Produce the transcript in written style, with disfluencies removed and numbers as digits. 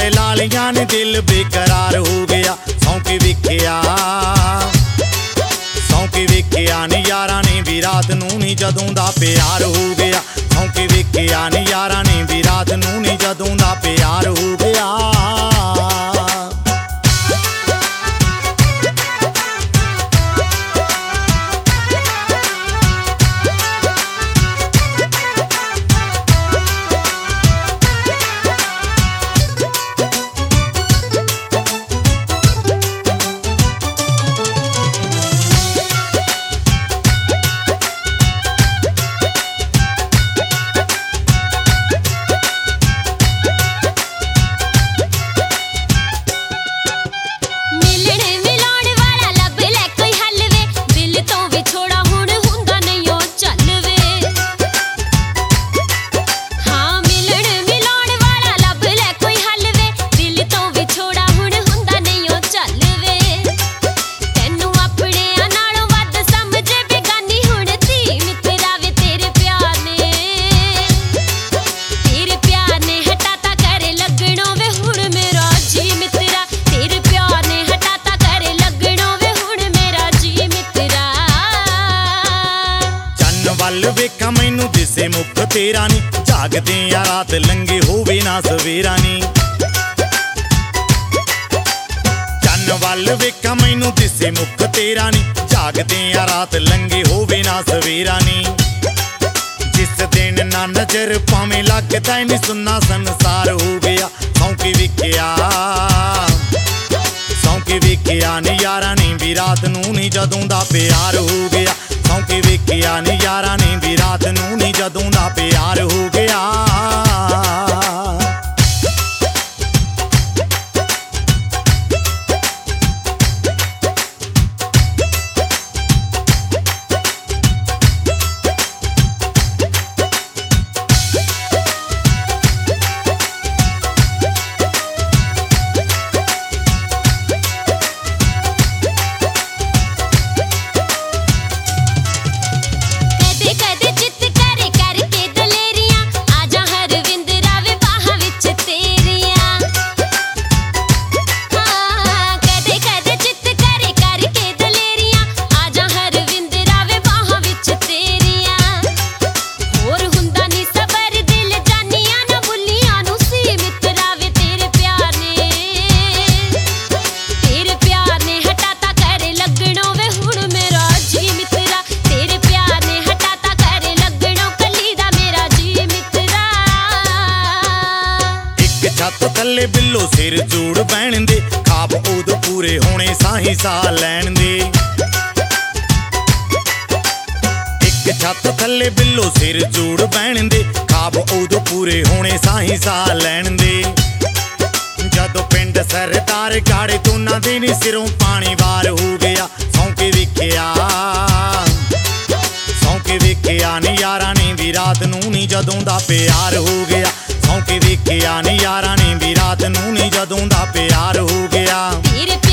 गए लालियां ने दिल बेकरार हो गया। सौंके वेखिया नी यारां ने भी रात नूं नी जदों दा प्यार हो गया। सौंके वेखिया नी यारां ने भी रात नूं नी जदों दा प्यार हो गया। वेखा मैनू दिसे मुख तेरा नी जागदे आ रात लंघे होवे ना सवेरा नी। चन्न वल वेखा मैनू दिसे मुख तेरा नी जागदे आ रात लंघे होवे ना सवेरा नी। जिस दिन ना नजर पावे लगदा नी सुन्ना संसार हो गया। सौंके वेखिया नी यारां ने भी रात नूं नी जदों दा प्यार हो गया। सौंके वेखिया नी यारां ने भी रात नूं नी जदों दा प्यार हो गया। छत थल्ले बिल्लो सिर जूड़ बैण दे खाब उदों पूरे होने साही साह लैण दे। एक छत थल्ले बिल्लो सिर जूड़ बैण दे खाब उदों पूरे होने साही साह लैण दे। जदों पिंड सरदार गाड़े दोनां दे नी सिरों पानी वार हो गया। सौंके वेखिया नी यारां ने भी रात नूं नी जदों दा प्यार हो गया। सौंके वेखिया नी यारां ने भी रात नूं नी जदों दा प्यार हो गया।